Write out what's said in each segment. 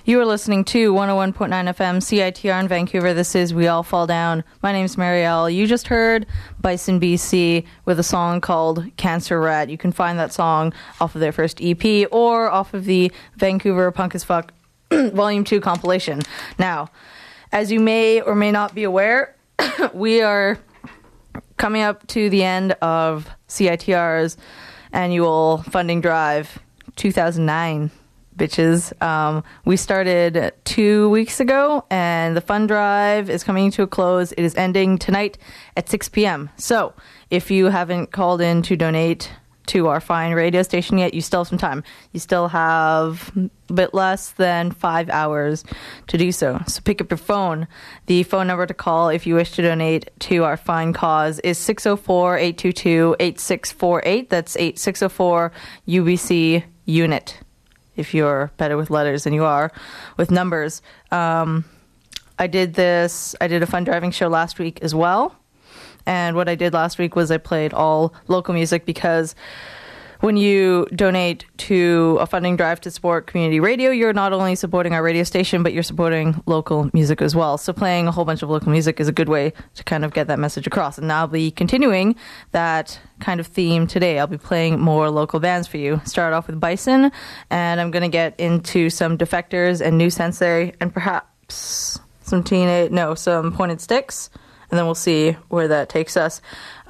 You are listening to 101.9 FM CITR in Vancouver. This is We All Fall Down. My name's Marielle. You just heard Bison BC with a song called Cancer Rat. You can find that song off of their first EP or off of the Vancouver Punk as Fuck Volume 2 compilation. Now, as you may or may not be aware, we are coming up to the end of CITR's annual funding drive 2009. Bitches. We started 2 weeks ago, and the fund drive is coming to a close. It is ending tonight at 6 p.m. So, if you haven't called in to donate to our fine radio station yet, you still have some time. You still have a bit less than 5 hours to do so. So pick up your phone. The phone number to call if you wish to donate to our fine cause is 604-822-8648. That's 8604-UBC unit. If you're better with letters than you are with numbers. I did a fun driving show last week as well. And what I did last week was I played all local music, because when you donate to a funding drive to support community radio, you're not only supporting our radio station, but you're supporting local music as well. So playing a whole bunch of local music is a good way to kind of get that message across. And I'll be continuing that kind of theme today. I'll be playing more local bands for you. Start off with Bison, and I'm going to get into some Defectors and New Sensei, and perhaps some Pointed Sticks, and then we'll see where that takes us.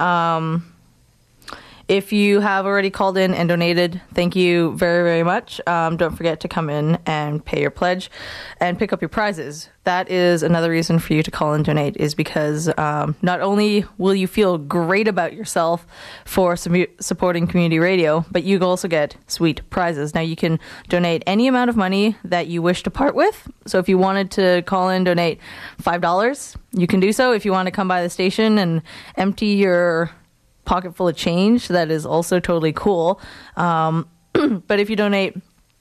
If you have already called in and donated, thank you very, very much. Don't forget to come in and pay your pledge and pick up your prizes. That is another reason for you to call and donate, is because not only will you feel great about yourself for supporting community radio, but you also get sweet prizes. Now, you can donate any amount of money that you wish to part with. So if you wanted to call in, donate $5, you can do so. If you want to come by the station and empty your pocket full of change, that is also totally cool. But if you donate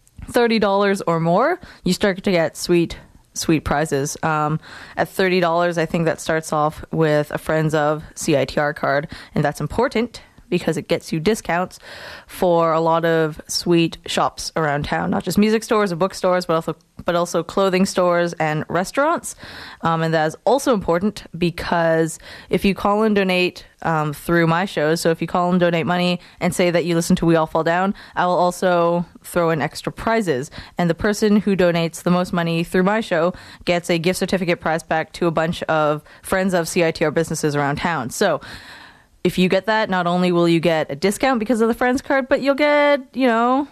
$30 or more, you start to get sweet prizes. At $30, I think that starts off with a Friends of CITR card, and that's important because it gets you discounts for a lot of sweet shops around town, not just music stores or bookstores, but also clothing stores and restaurants. And that is also important because if you call and donate through my shows, so if you call and donate money and say that you listen to We All Fall Down, I will also throw in extra prizes. And the person who donates the most money through my show gets a gift certificate prize pack to a bunch of Friends of CITR businesses around town. So if you get that, not only will you get a discount because of the Friends card, but you'll get, a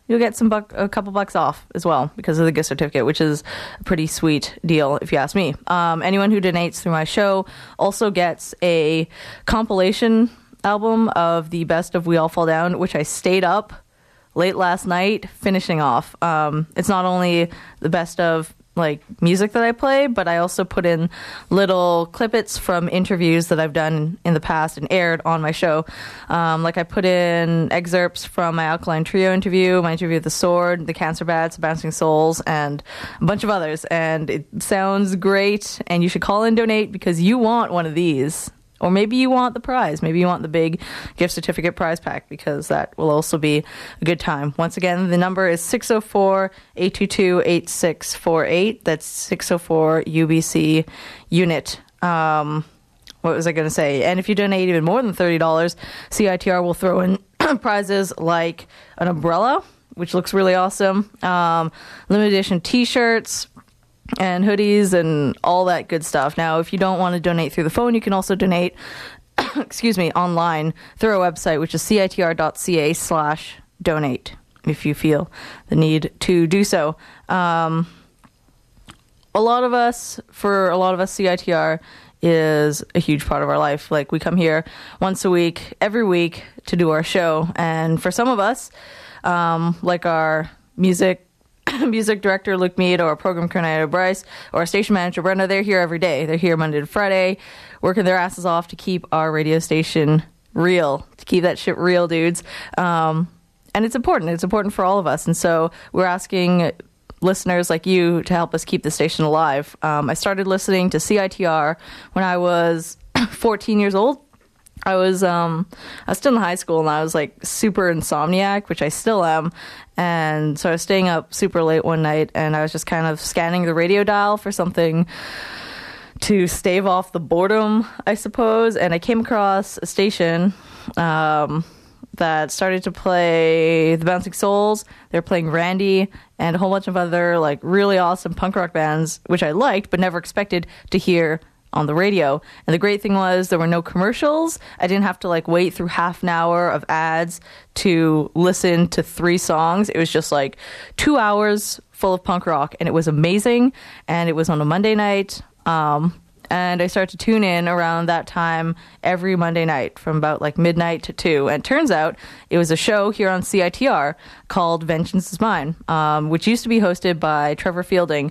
couple bucks off as well because of the gift certificate, which is a pretty sweet deal if you ask me. Anyone who donates through my show also gets a compilation album of the best of We All Fall Down, which I stayed up late last night finishing off. It's not only the best of music that I play, but I also put in little clippets from interviews that I've done in the past and aired on my show. I put in excerpts from my Alkaline Trio interview, my interview with The Sword, The Cancer Bats, Bouncing Souls, and a bunch of others. And it sounds great, and you should call and donate because you want one of these. Or maybe you want the prize. Maybe you want the big gift certificate prize pack, because that will also be a good time. Once again, the number is 604-822-8648. That's 604-UBC unit. What was I going to say? And if you donate even more than $30, CITR will throw in prizes like an umbrella, which looks really awesome, limited edition T-shirts, and hoodies and all that good stuff. Now, if you don't want to donate through the phone, you can also donate, online through our website, which is citr.ca/donate, if you feel the need to do so. For a lot of us, CITR is a huge part of our life. We come here once a week, every week, to do our show. And for some of us, our music director Luke Mead, or program coordinator Bryce, or our station manager Brenda, they're here every day. They're here Monday to Friday, working their asses off to keep our radio station real, to keep that shit real, dudes. And it's important. It's important for all of us. And so we're asking listeners like you to help us keep the station alive. I started listening to CITR when I was 14 years old. I was still in high school, and I was like super insomniac, which I still am. And so I was staying up super late one night, and I was just kind of scanning the radio dial for something to stave off the boredom, I suppose. And I came across a station that started to play the Bouncing Souls. They were playing Randy and a whole bunch of other like really awesome punk rock bands, which I liked but never expected to hear on the radio. And the great thing was there were no commercials. I didn't have to like wait through half an hour of ads to listen to 3 songs. It was just like 2 hours full of punk rock, and it was amazing. And it was on a Monday night. And I started to tune in around that time every Monday night from about like midnight to 2. And it turns out it was a show here on CITR called Vengeance is Mine, which used to be hosted by Trevor Fielding.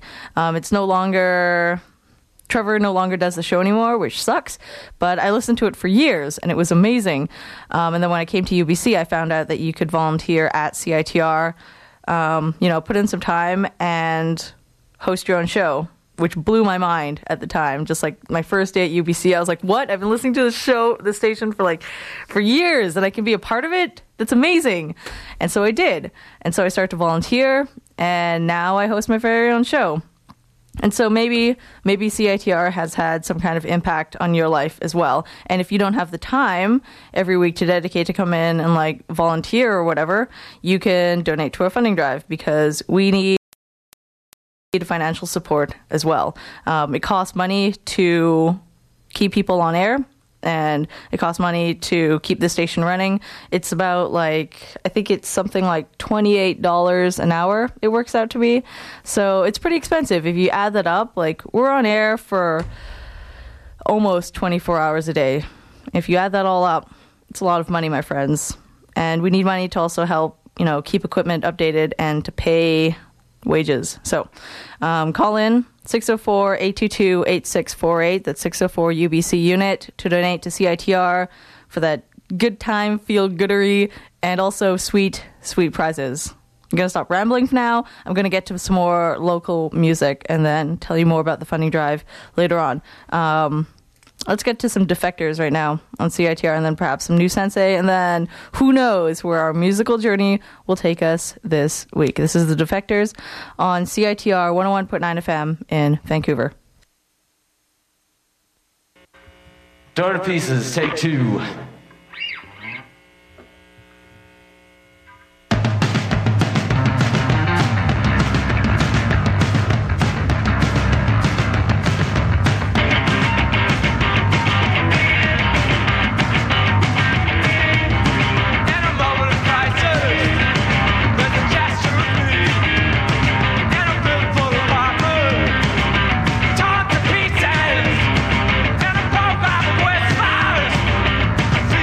Trevor no longer does the show anymore, which sucks, but I listened to it for years, and it was amazing. And then when I came to UBC, I found out that you could volunteer at CITR, put in some time and host your own show, which blew my mind at the time. Just like my first day at UBC, I was like, what? I've been listening to the station for years, and I can be a part of it? That's amazing. And so I did. And so I started to volunteer, and now I host my very own show. And so maybe CITR has had some kind of impact on your life as well. And if you don't have the time every week to dedicate to come in and like volunteer or whatever, you can donate to our funding drive, because we need financial support as well. It costs money to keep people on air, and it costs money to keep the station running. It's about I think it's something like $28 an hour it works out to be. So it's pretty expensive. If you add that up, we're on air for almost 24 hours a day. If you add that all up, it's a lot of money, my friends. And we need money to also help, keep equipment updated and to pay wages. So call in 604-822-8648. That's 604 UBC unit to donate to CITR for that good time, feel goodery, and also sweet prizes. I'm going to stop rambling for now. I'm going to get to some more local music and then tell you more about the funding drive later on. Let's get to some Defectors right now on CITR, and then perhaps some New Sensei, and then who knows where our musical journey will take us this week. This is the Defectors on CITR 101.9 FM in Vancouver. Door to Pieces, take 2. Talk to pieces, and a bow by the west side.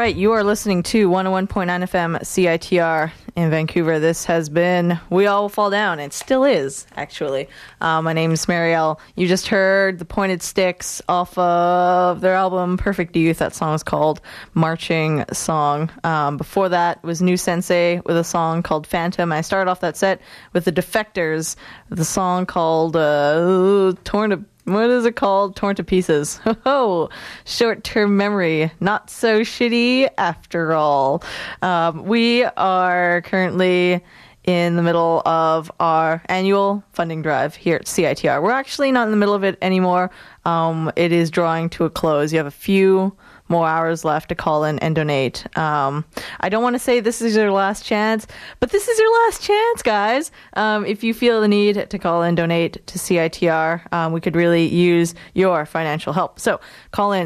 right, you are listening to 101.9 FM CITR in Vancouver. This has been We All Will Fall Down. It still is, actually. My name is Marielle. You just heard The Pointed Sticks off of their album Perfect Youth. That song is called Marching Song. Before that was New Sensei with a song called Phantom. I started off that set with The Defectors, the song called What is it called? Torn to Pieces. Oh, short-term memory. Not so shitty after all. We are currently in the middle of our annual funding drive here at CITR. We're actually not in the middle of it anymore. It is drawing to a close. You have a few more hours left to call in and donate. I don't want to say this is your last chance, but this is your last chance, guys. If you feel the need to call in, donate to CITR, we could really use your financial help. So call in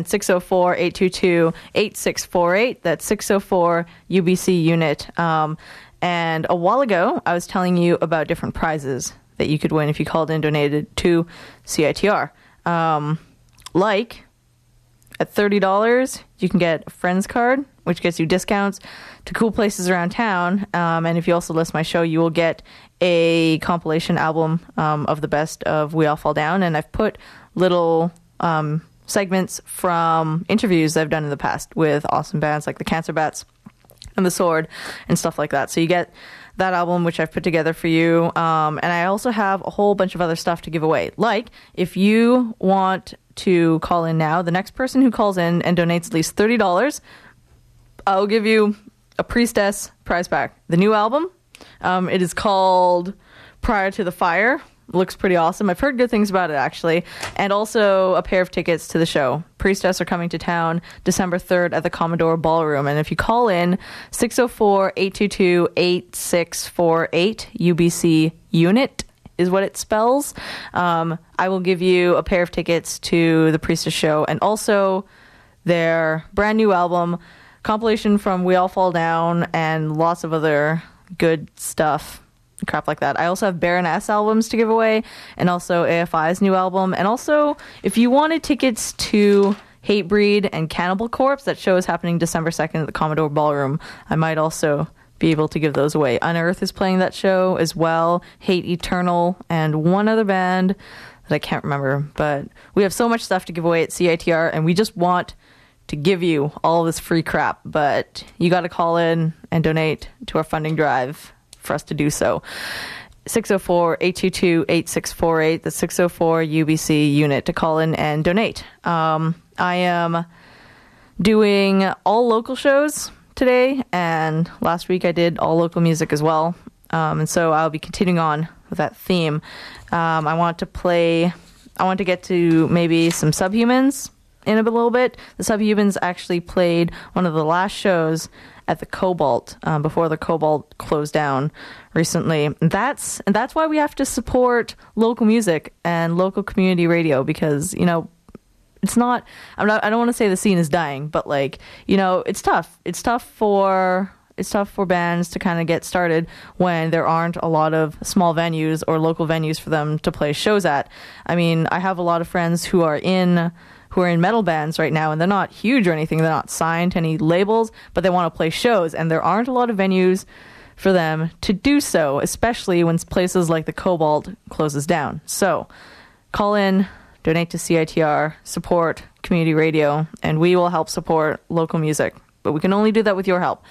604-822-8648. That's 604 UBC unit. And a while ago, I was telling you about different prizes that you could win if you called in and donated to CITR. Like, at $30, you can get a Friends card, which gets you discounts to cool places around town. And if you also list my show, you will get a compilation album of the best of We All Fall Down. And I've put little segments from interviews I've done in the past with awesome bands like the Cancer Bats and The Sword and stuff like that. So you get that album, which I've put together for you. And I also have a whole bunch of other stuff to give away. Like, if you want to call in now, the next person who calls in and donates at least $30, I'll give you a Priestess prize pack. The new album, it is called Prior to the Fire. Looks pretty awesome. I've heard good things about it, actually. And also a pair of tickets to the show. Priestess are coming to town December 3rd at the Commodore Ballroom. And if you call in 604-822-8648, UBC unit is what it spells, I will give you a pair of tickets to the Priestess show and also their brand new album, compilation from We All Fall Down, and lots of other good stuff. Crap like that. I also have Baroness albums to give away, and also AFI's new album. And also, if you wanted tickets to Hatebreed and Cannibal Corpse, that show is happening December 2nd at the Commodore Ballroom. I might also be able to give those away. Unearth is playing that show as well. Hate Eternal, and one other band that I can't remember. But we have so much stuff to give away at CITR, and we just want to give you all this free crap. But you got to call in and donate to our funding drive for us to do so. 604-822-8648, the 604 UBC unit to call in and donate. I am doing all local shows today, and last week I did all local music as well. And so I'll be continuing on with that theme. I want to get to maybe some Subhumans in a little bit. The Subhumans actually played one of the last shows at the Cobalt before the Cobalt closed down recently. And that's why we have to support local music and local community radio, because it's not. I don't want to say the scene is dying, but it's tough. It's tough for bands to kind of get started when there aren't a lot of small venues or local venues for them to play shows at. I mean, I have a lot of friends who are in metal bands right now, and they're not huge or anything. They're not signed to any labels, but they want to play shows, and there aren't a lot of venues for them to do so, especially when places like the Cobalt closes down. So call in, donate to CITR, support community radio, and we will help support local music. But we can only do that with your help.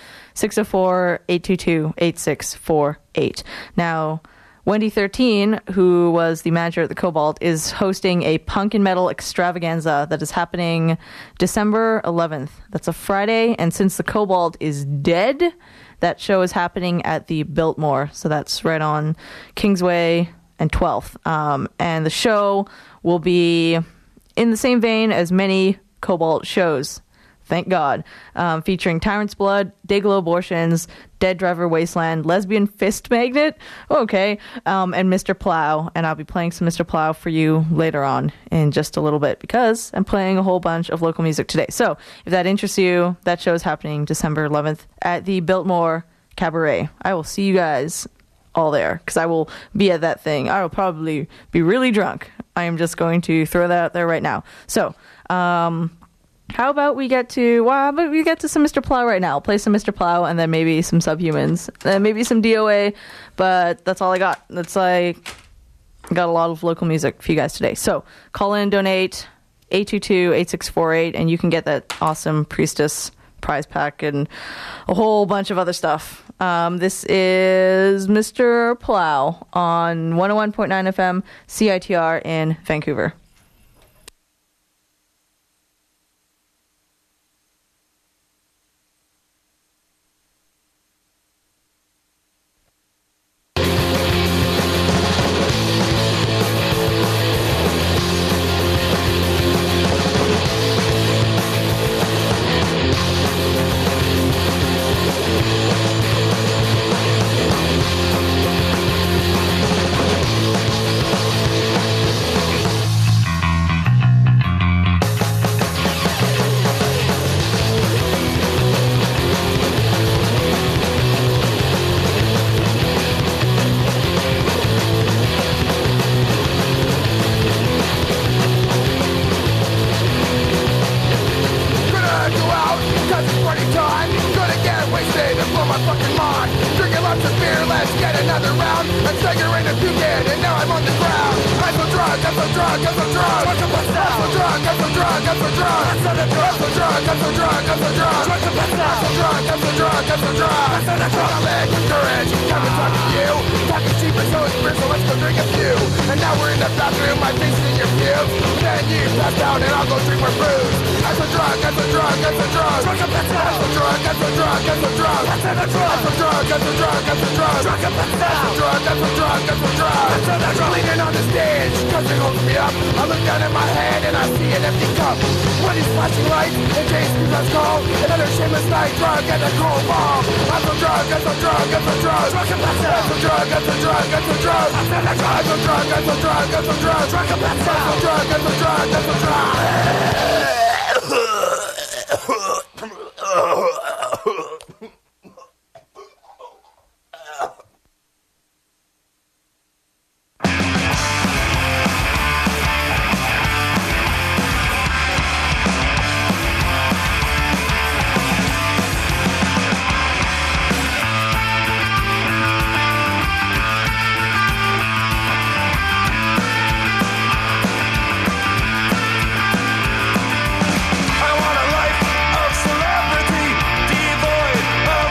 604-822-8648. Now, Wendy 13, who was the manager at the Cobalt, is hosting a punk and metal extravaganza that is happening December 11th. That's a Friday, and since the Cobalt is dead, that show is happening at the Biltmore. So that's right on Kingsway and 12th. And the show will be in the same vein as many Cobalt shows. Thank God. Featuring Tyrant's Blood, Dayglow Abortions, Dead Driver Wasteland, Lesbian Fist Magnet, okay, and Mr. Plow. And I'll be playing some Mr. Plow for you later on in just a little bit, because I'm playing a whole bunch of local music today. So if that interests you, that show is happening December 11th at the Biltmore Cabaret. I will see you guys all there, because I will be at that thing. I will probably be really drunk. I am just going to throw that out there right now. So, How about we get to some Mr. Plow right now? Play some Mr. Plow and then maybe some Subhumans, and maybe some DOA. But that's all I got. That's like got a lot of local music for you guys today. So call in, donate 822-8648, and you can get that awesome Priestess prize pack and a whole bunch of other stuff. This is Mr. Plow on 101.9 FM CITR in Vancouver. I want a life of celebrity, devoid of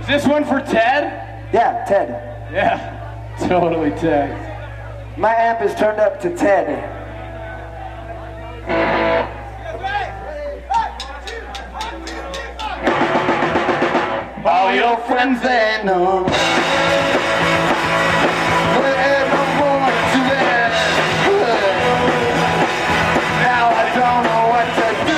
Is this one for Ted? Yeah, Ted. Yeah, totally Ted. My amp is turned up to Ted. All your friends, they know. Now I don't know what to do.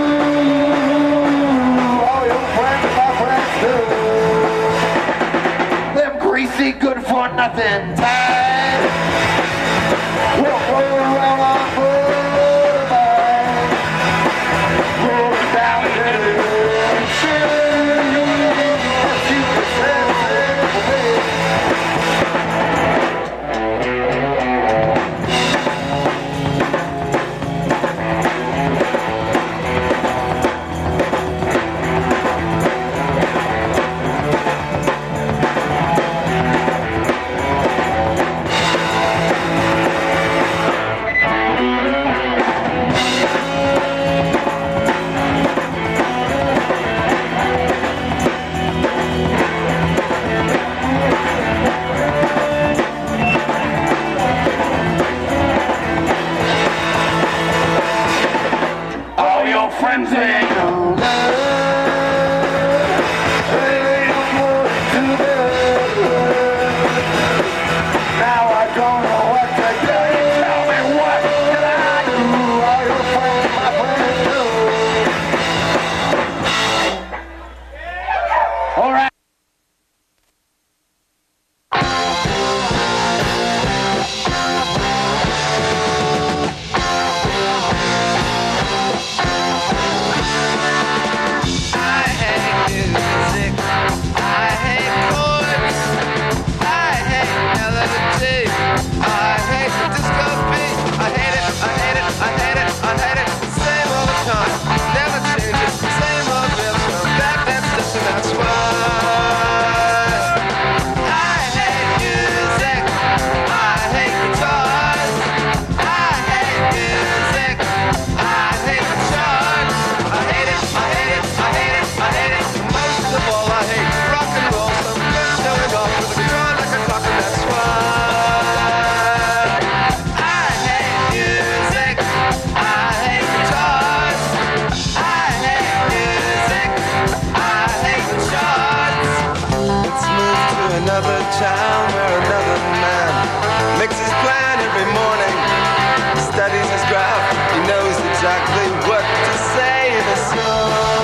All your friends, my friends do. Them greasy, good for nothing time. We'll go around on motorbike, rolling down the ocean. Friends ain't no love. Ain't no more to love. Now I don't know what to do. Tell me what can I do? All your friends, my friends do. All right. Another town where another man makes his plan every morning, studies his graph, he knows exactly what to say in a song.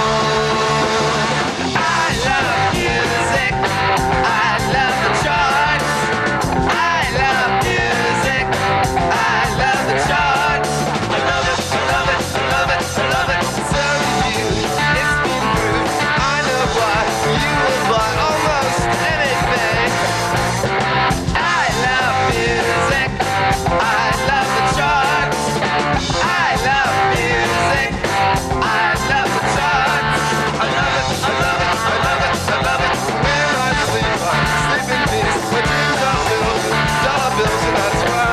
I love music, I love the charts, I love music, I love the charts. I love it, I love it, I love it, I love it. So do you, it's been proved, I know why you will buy almost anything. I love music, I love the charts. I love music, I love the charts. I love it, I love it, I love it, I love it. When I sleep in peace. My dreams are filled with dollar bills, and that's why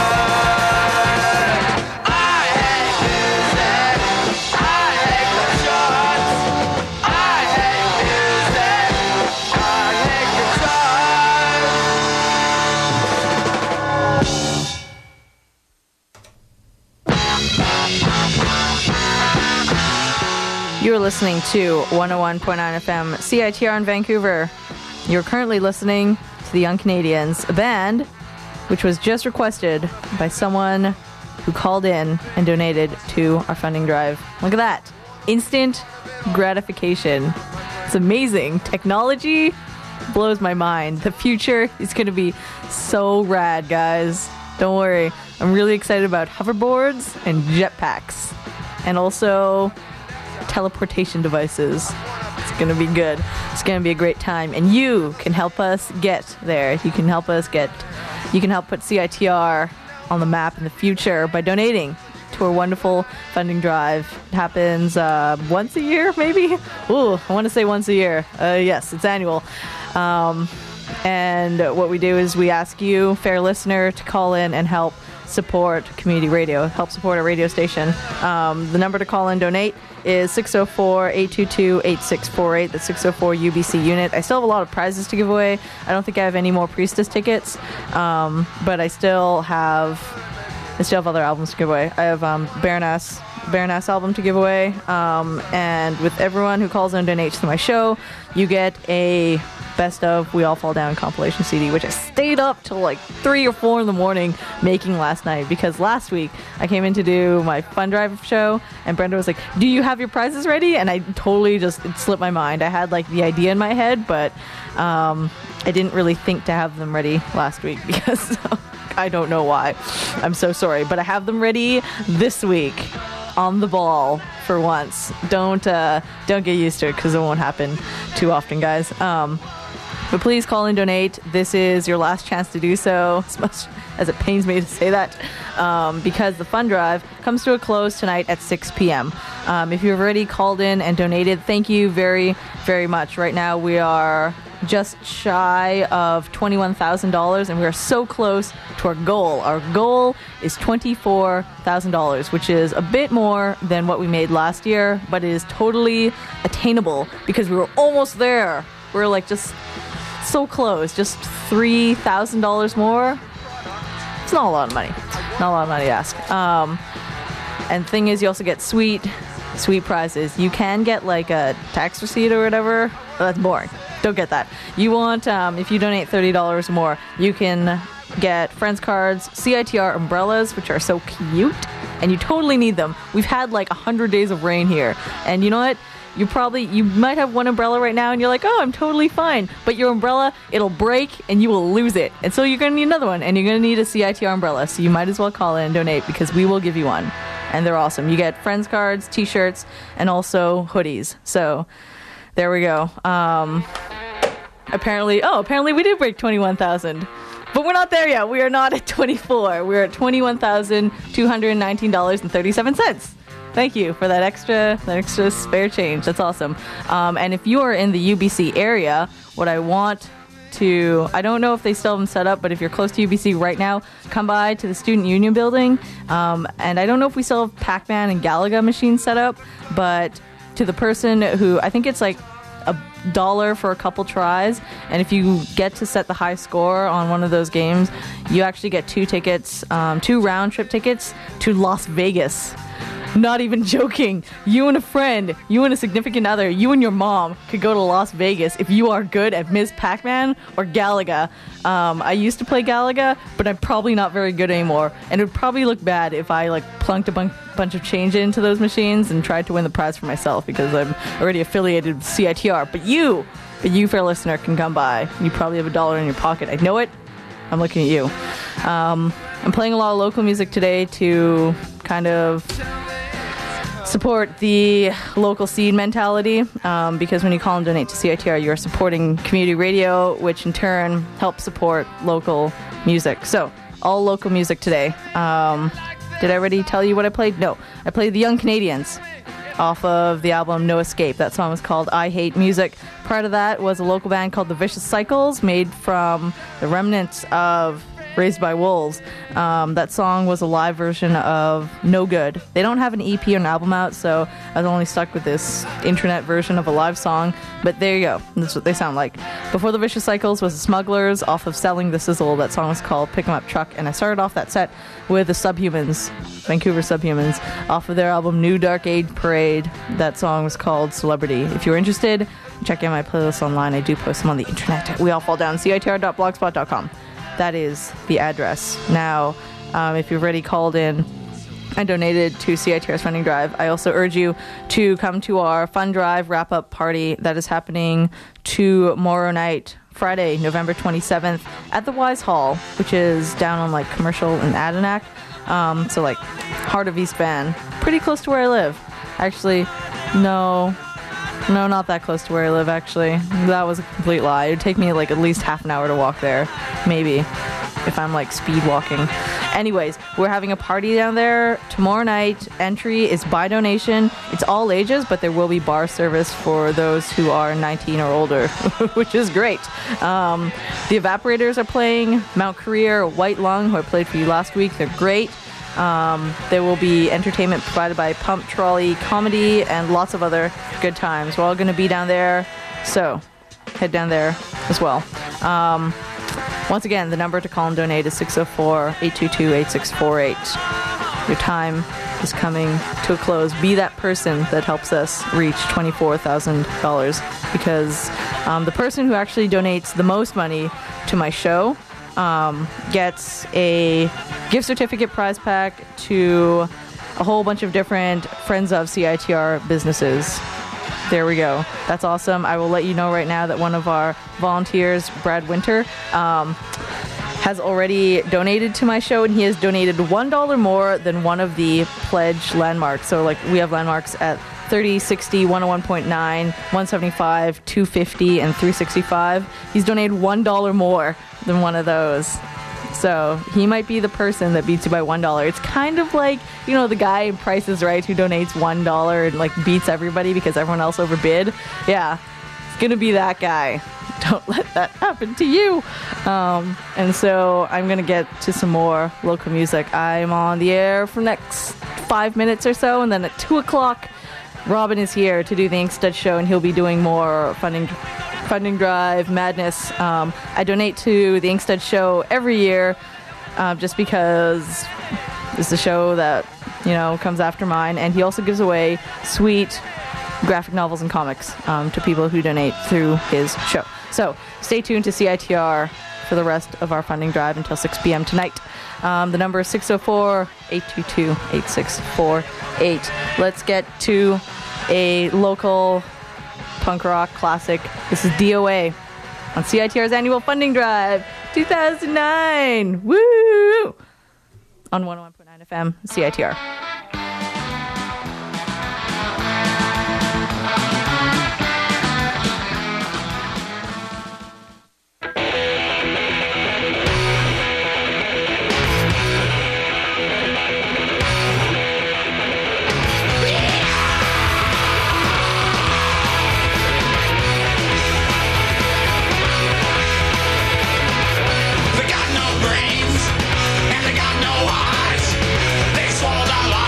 I hate music, I hate the charts. I hate music, I hate the You're listening to 101.9 FM CITR in Vancouver. You're currently listening to the Young Canadians, a band which was just requested by someone who called in and donated to our funding drive. Look at that. Instant gratification. It's amazing. Technology blows my mind. The future is going to be so rad, guys. Don't worry. I'm really excited about hoverboards and jetpacks. And also teleportation devices. It's going to be good. It's going to be a great time. And you can help us get there. You can help put CITR on the map in the future by donating to our wonderful funding drive. It happens once a year, maybe? Ooh, I want to say once a year. Yes, it's annual. And what we do is we ask you, fair listener, to call in and help support community radio, help support our radio station. The number to call and donate is 604-822-8648. That's 604 UBC unit. I still have a lot of prizes to give away. I don't think I have any more Priestess tickets, but I still have other albums to give away. I have Baroness album to give away, and with everyone who calls and donates to my show, you get a best of We All Fall Down compilation CD, which I stayed up till like 3 or 4 in the morning making last night, because last week I came in to do my Fun Drive show and Brenda was like, do you have your prizes ready? And I totally it slipped my mind. I had like the idea in my head, but I didn't really think to have them ready last week because I don't know why. I'm so sorry, but I have them ready this week. On the ball for once. Don't get used to it because it won't happen too often, guys. But please call and donate. This is your last chance to do so, as much as it pains me to say that, because the Fun Drive comes to a close tonight at 6 p.m. If you've already called in and donated, thank you very, very much. Right now we are just shy of $21,000, and we are so close to our goal. Our goal is $24,000, which is a bit more than what we made last year, but it is totally attainable because we were almost there. We're like just so close, just $3,000 more. It's not a lot of money. Not a lot of money to ask. And the thing is, you also get sweet prizes. You can get like a tax receipt or whatever, but that's boring. Don't get that. You want, if you donate $30 or more, you can get Friends cards, CITR umbrellas, which are so cute, and you totally need them. We've had like 100 days of rain here, and you know what? You might have one umbrella right now and you're like, oh, I'm totally fine. But your umbrella, it'll break and you will lose it. And so you're going to need another one, and you're going to need a CITR umbrella. So you might as well call in and donate because we will give you one. And they're awesome. You get Friends cards, t-shirts, and also hoodies. So there we go. Apparently we did break 21,000. But we're not there yet. We are not at 24. We're at $21,219.37. Thank you for that extra spare change. That's awesome. And if you are in the UBC area, what I want to, I don't know if they still have them set up, but if you're close to UBC right now, come by to the Student Union building. And I don't know if we still have Pac-Man and Galaga machines set up, but to the person who, I think it's like $1 for a couple tries, and if you get to set the high score on one of those games, you actually get 2 tickets, 2 round-trip tickets to Las Vegas. Not even joking. You and a friend, you and a significant other, you and your mom could go to Las Vegas if you are good at Ms. Pac-Man or Galaga. I used to play Galaga, but I'm probably not very good anymore, and it would probably look bad if I like plunked a bunch of change into those machines and tried to win the prize for myself because I'm already affiliated with CITR. But you, fair listener, can come by. You probably have $1 in your pocket. I know it. I'm looking at you. I'm playing a lot of local music today to kind of support the local scene mentality, because when you call and donate to CITR, you're supporting community radio, which in turn helps support local music. So, all local music today. Did I already tell you what I played? No. I played The Young Canadians off of the album No Escape. That song was called I Hate Music. Prior to that was a local band called The Vicious Cycles, made from the remnants of Raised by Wolves. That song was a live version of No Good. They don't have an EP or an album out, so I was only stuck with this internet version of a live song. But there you go. That's what they sound like. Before The Vicious Cycles was The Smugglers off of Selling the Sizzle. That song was called Pick 'em Up Truck. And I started off that set with the Subhumans, Vancouver Subhumans, off of their album New Dark Age Parade. That song was called Celebrity. If you're interested, check out my playlist online. I do post them on the internet. We all fall down. CITR.blogspot.com. That is the address. Now, if you've already called in and donated to CITR's Funding Drive, I also urge you to come to our Fund Drive wrap-up party that is happening tomorrow night, Friday, November 27th, at the Wise Hall, which is down on like Commercial and Adenac. So like heart of East Van, pretty close to where I live. Actually, no, not that close to where I live, actually. That was a complete lie. It would take me like at least half an hour to walk there, maybe, if I'm like speed walking. Anyways, we're having a party down there tomorrow night. Entry is by donation. It's all ages, but there will be bar service for those who are 19 or older, which is great. The Evaporators are playing. Mount Career, White Lung, who I played for you last week, they're great. There will be entertainment provided by Pump Trolley Comedy and lots of other good times. We're all going to be down there, so head down there as well. Once again, the number to call and donate is 604-822-8648. Your time is coming to a close. Be that person that helps us reach $24,000, because the person who actually donates the most money to my show gets a gift certificate prize pack to a whole bunch of different Friends of CITR businesses. There we go. That's awesome. I will let you know right now that one of our volunteers, Brad Winter, has already donated to my show, and he has donated $1 more than one of the pledge landmarks. So, like, we have landmarks at 30, 60, 101.9, 175, 250, and 365. He's donated $1 more than one of those. So he might be the person that beats you by $1. It's kind of like, you know, the guy in Price is Right who donates $1 and like beats everybody because everyone else overbid. Yeah, it's gonna be that guy. Don't let that happen to you. And so I'm gonna get to some more local music. I'm on the air for the next 5 minutes or so, and then at 2 o'clock, Robin is here to do the Inkstead Show, and he'll be doing more funding drive madness. I donate to the Inkstead Show every year, just because it's a show that, you know, comes after mine, and he also gives away sweet graphic novels and comics to people who donate through his show. So stay tuned to CITR for the rest of our funding drive until 6 p.m. tonight. The number is 604-822-8648. Let's get to a local punk rock classic. This is DOA on CITR's annual funding drive 2009. Woo! On 101.9 FM, CITR. They got no brains and they got no eyes. They swallowed our lives.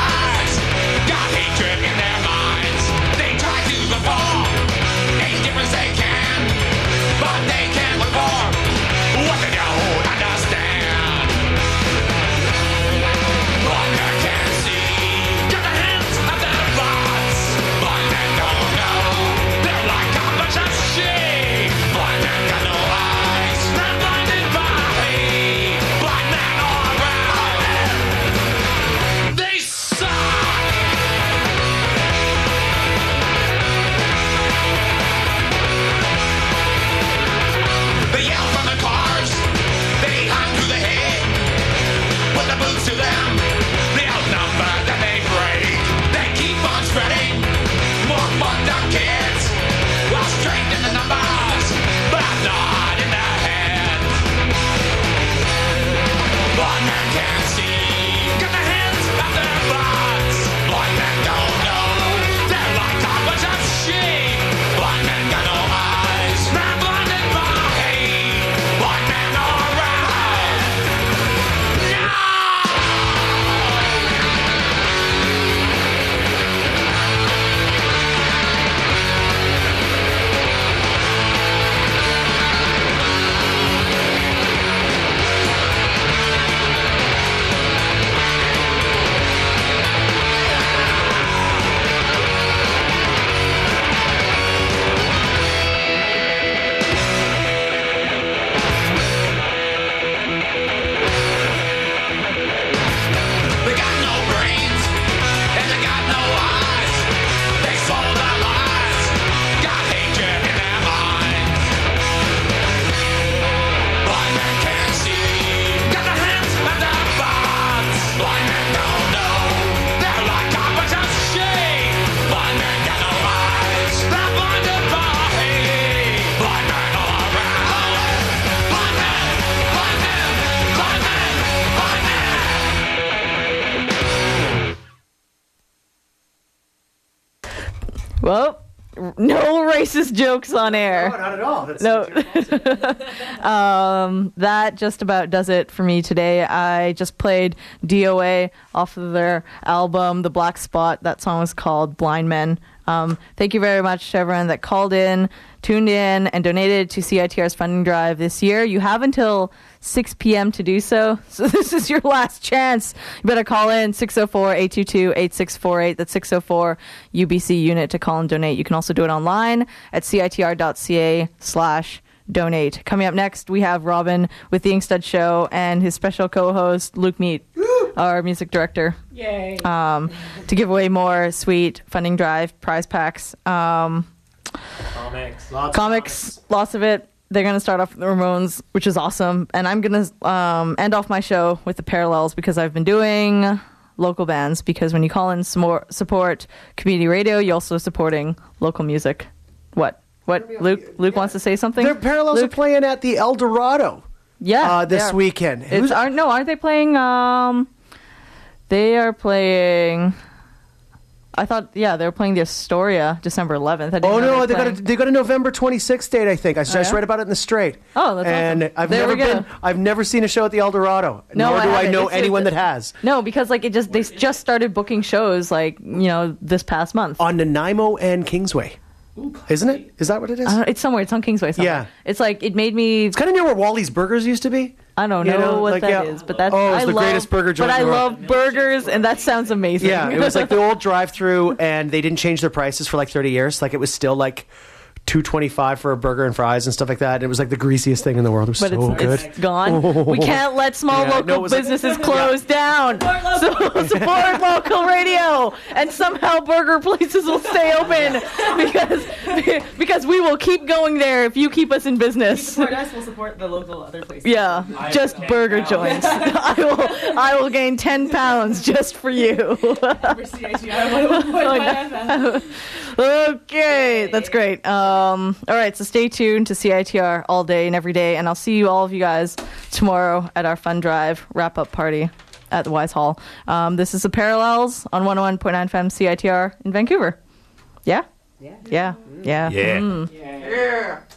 Well, no racist jokes on air. No, not at all. That's That just about does it for me today. I just played DOA off of their album, The Black Spot. That song was called Blind Men. Thank you very much to everyone that called in, tuned in, and donated to CITR's funding drive this year. You have until 6 p.m. to do so. So this is your last chance. You better call in 604-822-8648. That's 604 UBC unit to call and donate. You can also do it online at citr.ca/donate. Coming up next, we have Robin with The Inkstead Show and his special co-host, Luke Mead, our music director. Yay. To give away more sweet funding drive prize packs. Comics, lots of it. They're going to start off with the Ramones, which is awesome. And I'm going to end off my show with the Parallels because I've been doing local bands. Because when you call in support community radio, you're also supporting local music. What? Luke wants to say something? Their Parallels are playing at the El Dorado. Yeah, this weekend. Aren't they playing? They are playing. I thought, they were playing the Astoria December 11th. They got a November 26th date. I think I just read about it in the Straight. Oh, that's awesome. I've never seen a show at the El Dorado. No, nor do I know anyone that has. No, because they just started booking shows this past month on Nanaimo and Kingsway. Isn't it? Is that what it is? It's somewhere. It's on Kingsway somewhere. Yeah. It's it made me... It's kind of near where Wally's Burgers used to be. I don't know what that is, but that's... it's the greatest burger joint. But I love burgers, and that sounds amazing. Yeah, it was like the old drive-through, and they didn't change their prices for 30 years. It was still $2.25 for a burger and fries and stuff like that. It was the greasiest thing in the world. It was so good. It's gone. We can't let small local businesses close down. So support local radio, and somehow burger places will stay open because we will keep going there if you keep us in business. Support us, we'll support the local other places. Yeah, just burger joints. I will gain 10 pounds just for you. Okay, that's great. All right, so stay tuned to CITR all day and every day, and I'll see all of you guys tomorrow at our fun drive wrap-up party at the Wise Hall. This is the Parallels on 101.9 FM CITR in Vancouver. Yeah? Yeah. Yeah. Mm. Yeah.